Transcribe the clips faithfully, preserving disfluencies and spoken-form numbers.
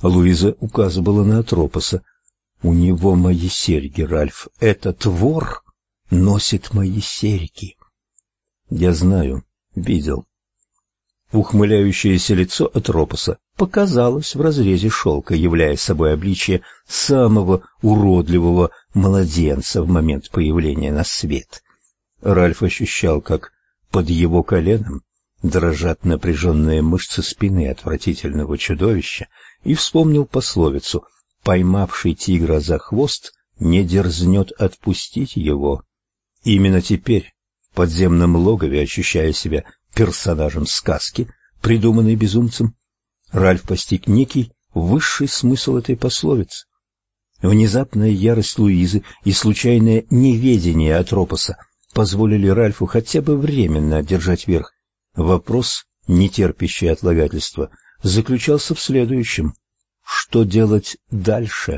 Луиза указывала на Атропоса. «У него мои серьги, Ральф. Этот вор носит мои серьги». «Я знаю, видел». Ухмыляющееся лицо Атропоса показалось в разрезе шелка, являя собой обличие самого уродливого младенца в момент появления на свет. Ральф ощущал, как под его коленом дрожат напряженные мышцы спины отвратительного чудовища, и вспомнил пословицу: «Поймавший тигра за хвост не дерзнет отпустить его». Именно теперь, в подземном логове, ощущая себя персонажем сказки, придуманной безумцем, Ральф постиг некий высший смысл этой пословицы. Внезапная ярость Луизы и случайное неведение Атропоса позволили Ральфу хотя бы временно одержать верх. Вопрос, не терпящий отлагательства, заключался в следующем: что делать дальше?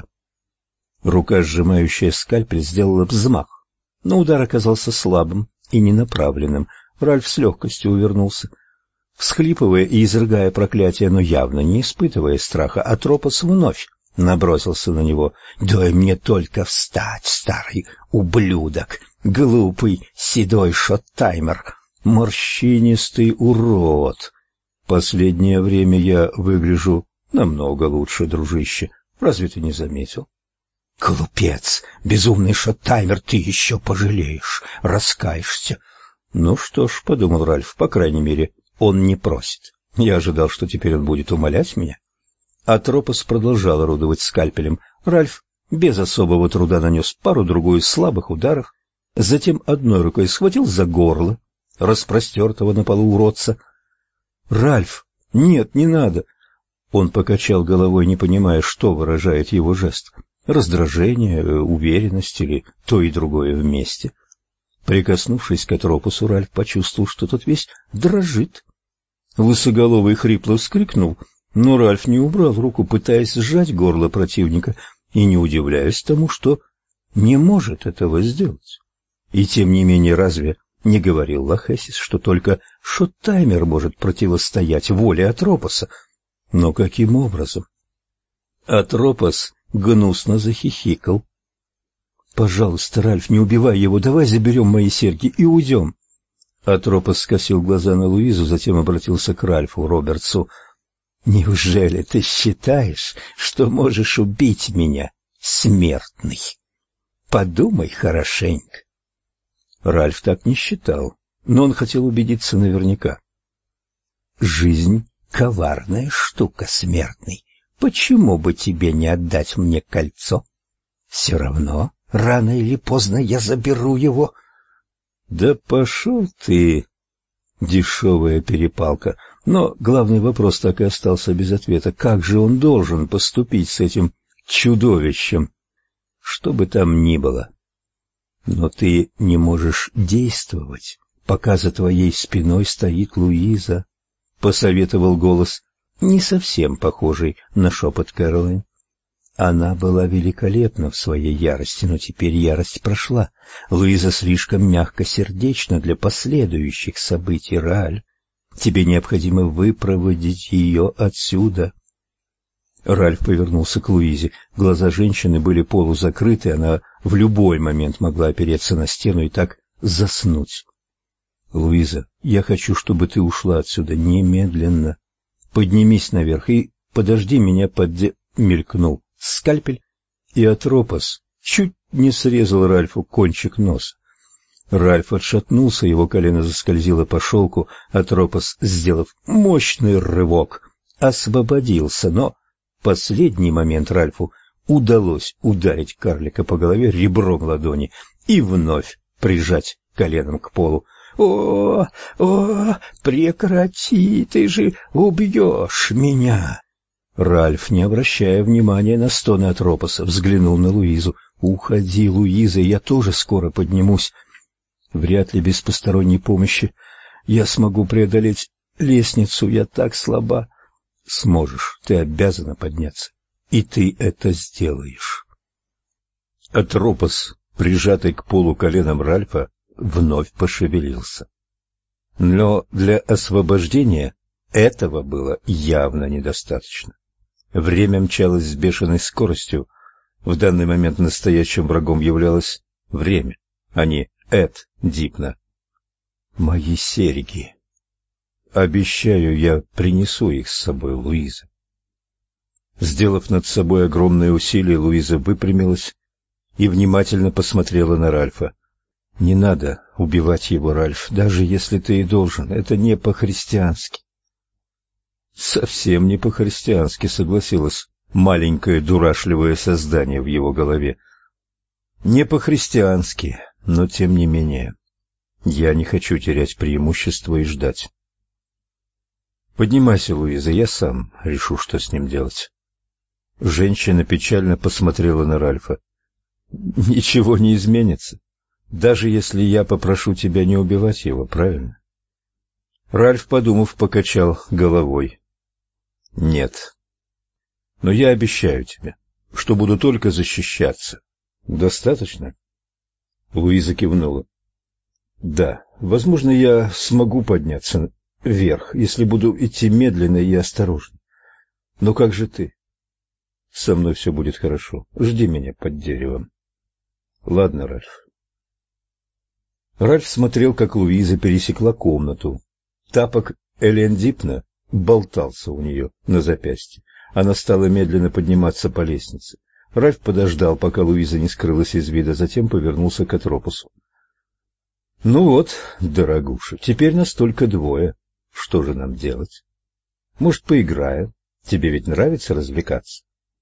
Рука, сжимающая скальпель, сделала взмах, но удар оказался слабым и ненаправленным. Ральф с легкостью увернулся. Всхлипывая и изрыгая проклятие, но явно не испытывая страха, Атропос вновь набросился на него. «Дай мне только встать, старый ублюдок, глупый седой шоттаймер, морщинистый урод. Последнее время я выгляжу намного лучше, дружище. Разве ты не заметил?» «Глупец, безумный шоттаймер, ты еще пожалеешь, раскаешься». «Ну что ж», — подумал Ральф, — по крайней мере, он не просит. Я ожидал, что теперь он будет умолять меня. Атропос продолжал орудовать скальпелем. Ральф без особого труда нанес пару-другую слабых ударов, затем одной рукой схватил за горло распростертого на полу уродца. «Ральф, нет, не надо!» Он покачал головой, не понимая, что выражает его жест. Раздражение, уверенность или то и другое вместе. Прикоснувшись к Атропосу, Ральф почувствовал, что тот весь дрожит. Лысоголовый хрипло вскрикнул, но Ральф не убрал руку, пытаясь сжать горло противника, и не удивляясь тому, что не может этого сделать. И тем не менее, разве не говорил Лохесис, что только шоттаймер может противостоять воле Атропоса? Но каким образом? Атропос гнусно захихикал. «Пожалуйста, Ральф, не убивай его, давай заберем мои серьги и уйдем». Атропос скосил глаза на Луизу, затем обратился к Ральфу Робертсу. «Неужели ты считаешь, что можешь убить меня, смертный? Подумай хорошенько». Ральф так не считал, но он хотел убедиться наверняка. «Жизнь — коварная штука, смертный. Почему бы тебе не отдать мне кольцо? Все равно рано или поздно я заберу его». «Да пошел ты!» Дешевая перепалка. Но главный вопрос так и остался без ответа. Как же он должен поступить с этим чудовищем? Что бы там ни было. «Но ты не можешь действовать, пока за твоей спиной стоит Луиза», — посоветовал голос, не совсем похожий на шепот Кэролайн. Она была великолепна в своей ярости, но теперь ярость прошла. Луиза слишком мягкосердечна для последующих событий, Раль. Тебе необходимо выпроводить ее отсюда. Ральф повернулся к Луизе. Глаза женщины были полузакрыты, она в любой момент могла опереться на стену и так заснуть. «Луиза, я хочу, чтобы ты ушла отсюда немедленно. Поднимись наверх и подожди меня под де...» Мелькнул скальпель, и Атропос чуть не срезал Ральфу кончик носа. Ральф отшатнулся, его колено заскользило по шелку, Атропос, сделав мощный рывок, освободился, но в последний момент Ральфу удалось ударить карлика по голове ребром ладони и вновь прижать коленом к полу. «О, о, прекрати, ты же убьешь меня!» Ральф, не обращая внимания на стоны Атропоса, взглянул на Луизу. «Уходи, Луиза, я тоже скоро поднимусь. Вряд ли без посторонней помощи я смогу преодолеть лестницу, я так слаба». «Сможешь, ты обязана подняться, и ты это сделаешь». Атропос, прижатый к полу коленом Ральфа, вновь пошевелился. Но для освобождения этого было явно недостаточно. Время мчалось с бешеной скоростью. В данный момент настоящим врагом являлось время, а не Эд Дипна. Мои серьги. Обещаю, я принесу их с собой, Луиза. Сделав над собой огромное усилие, Луиза выпрямилась и внимательно посмотрела на Ральфа. «Не надо убивать его, Ральф, даже если ты и должен. Это не по-христиански». «Совсем не по-христиански», — согласилась маленькое дурашливое создание в его голове. «Не по-христиански, но тем не менее. Я не хочу терять преимущество и ждать». «Поднимайся, Луиза, я сам решу, что с ним делать». Женщина печально посмотрела на Ральфа. «Ничего не изменится, даже если я попрошу тебя не убивать его, правильно?» Ральф, подумав, покачал головой. «Нет. Но я обещаю тебе, что буду только защищаться. Достаточно?» Луиза кивнула. «Да, возможно, я смогу подняться вверх, если буду идти медленно и осторожно. Но как же ты?» «Со мной все будет хорошо. Жди меня под деревом». «Ладно, Ральф». Ральф смотрел, как Луиза пересекла комнату. Тапок Элен Дипна болтался у нее на запястье. Она стала медленно подниматься по лестнице. Ральф подождал, пока Луиза не скрылась из вида, затем повернулся к Атропосу. «Ну вот, дорогуша, теперь нас только двое. Что же нам делать? Может, поиграем? Тебе ведь нравится развлекаться?»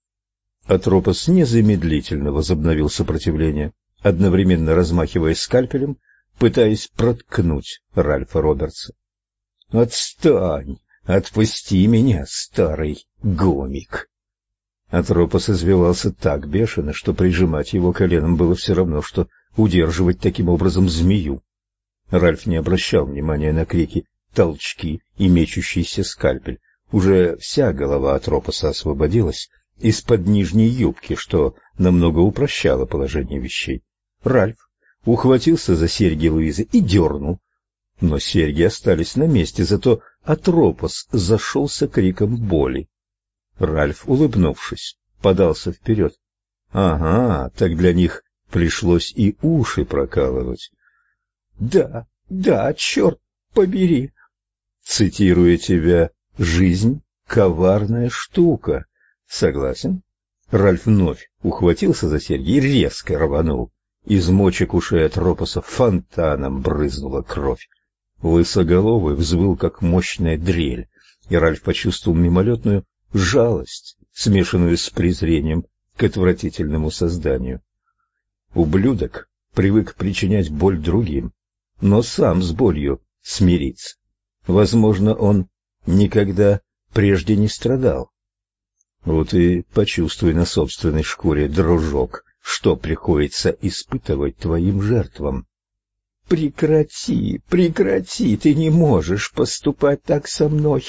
Атропос незамедлительно возобновил сопротивление, одновременно размахивая скальпелем, пытаясь проткнуть Ральфа Робертса. «Отстань! Отпусти меня, старый гомик!» Атропос извивался так бешено, что прижимать его коленом было все равно, что удерживать таким образом змею. Ральф не обращал внимания на крики, толчки и мечущийся скальпель. Уже вся голова Атропоса освободилась из-под нижней юбки, что намного упрощало положение вещей. Ральф ухватился за серьги Луизы и дернул. Но серьги остались на месте, зато Атропос зашелся криком боли. Ральф, улыбнувшись, подался вперед. Ага, так для них пришлось и уши прокалывать. «Да, да, черт побери!» Цитируя тебя, «жизнь — коварная штука». Согласен? Ральф вновь ухватился за серьги и резко рванул. Из мочек ушей Атропоса фонтаном брызнула кровь. Лысоголовый взвыл, как мощная дрель, и Ральф почувствовал мимолетную жалость, смешанную с презрением к отвратительному созданию. Ублюдок привык причинять боль другим, но сам с болью смириться. Возможно, он никогда прежде не страдал. Вот и почувствуй на собственной шкуре, дружок, что приходится испытывать твоим жертвам. «Прекрати, прекрати, ты не можешь поступать так со мной!»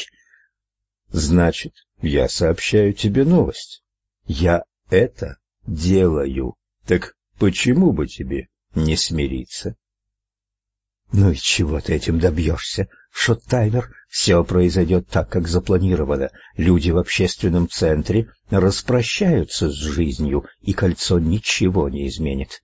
«Значит, я сообщаю тебе новость. Я это делаю. Так почему бы тебе не смириться?» «Ну и чего ты этим добьешься? Шоттаймер, все произойдет так, как запланировано. Люди в общественном центре распрощаются с жизнью, и кольцо ничего не изменит».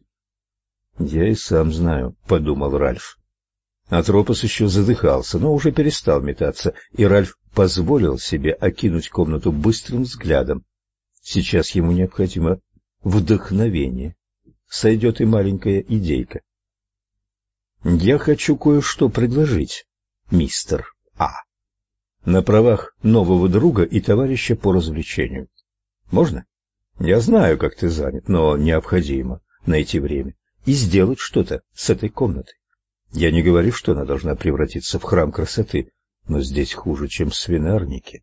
«Я и сам знаю», — подумал Ральф. Атропос еще задыхался, но уже перестал метаться, и Ральф позволил себе окинуть комнату быстрым взглядом. Сейчас ему необходимо вдохновение. Сойдет и маленькая идейка. «Я хочу кое-что предложить, мистер А. На правах нового друга и товарища по развлечению. Можно? Я знаю, как ты занят, но необходимо найти время и сделать что-то с этой комнатой. Я не говорю, что она должна превратиться в храм красоты, но здесь хуже, чем в свинарнике».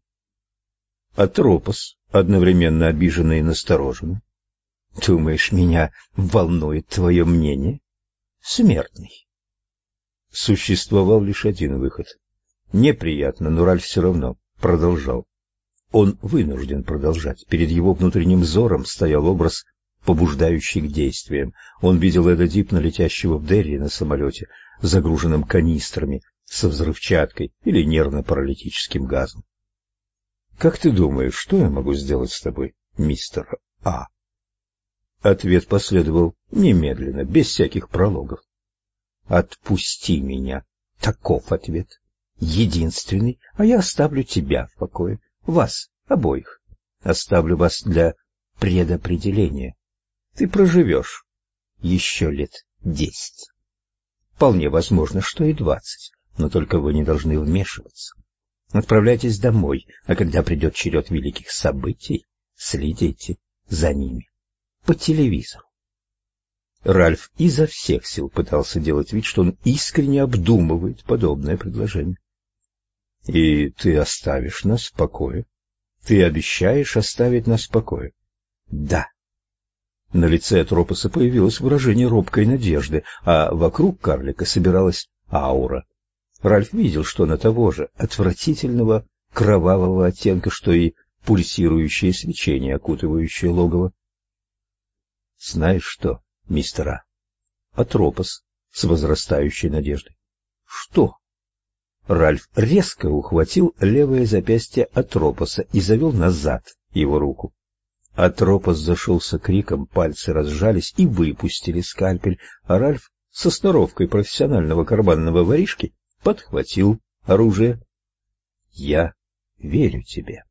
Атропос, одновременно обиженный и настороженный. «Думаешь, меня волнует твое мнение, смертный?» Существовал лишь один выход. Неприятно, но Ральф все равно продолжал. Он вынужден продолжать. Перед его внутренним взором стоял образ, побуждающий к действиям. Он видел Эда Дипна, летящего в Дерри на самолете, загруженном канистрами со взрывчаткой или нервно-паралитическим газом. Как ты думаешь, что я могу сделать с тобой, мистер А? Ответ последовал немедленно, без всяких прологов. Отпусти меня. Таков ответ. Единственный, а я оставлю тебя в покое. Вас, обоих. Оставлю вас для предопределения. Ты проживешь еще лет десять. Вполне возможно, что и двадцать, но только вы не должны вмешиваться. Отправляйтесь домой, а когда придет черед великих событий, следите за ними по телевизору. Ральф изо всех сил пытался делать вид, что он искренне обдумывает подобное предложение. — И ты оставишь нас в покое? Ты обещаешь оставить нас в покое? — Да. На лице Атропоса появилось выражение робкой надежды, а вокруг карлика собиралась аура. Ральф видел, что она того же отвратительного кровавого оттенка, что и пульсирующее свечение, окутывающее логово. — Знаешь что, мистер А? Атропос с возрастающей надеждой. — Что? Ральф резко ухватил левое запястье Атропоса и завел назад его руку. Атропос зашелся криком, пальцы разжались и выпустили скальпель, а Ральф со сноровкой профессионального карманного воришки подхватил оружие. — Я верю тебе.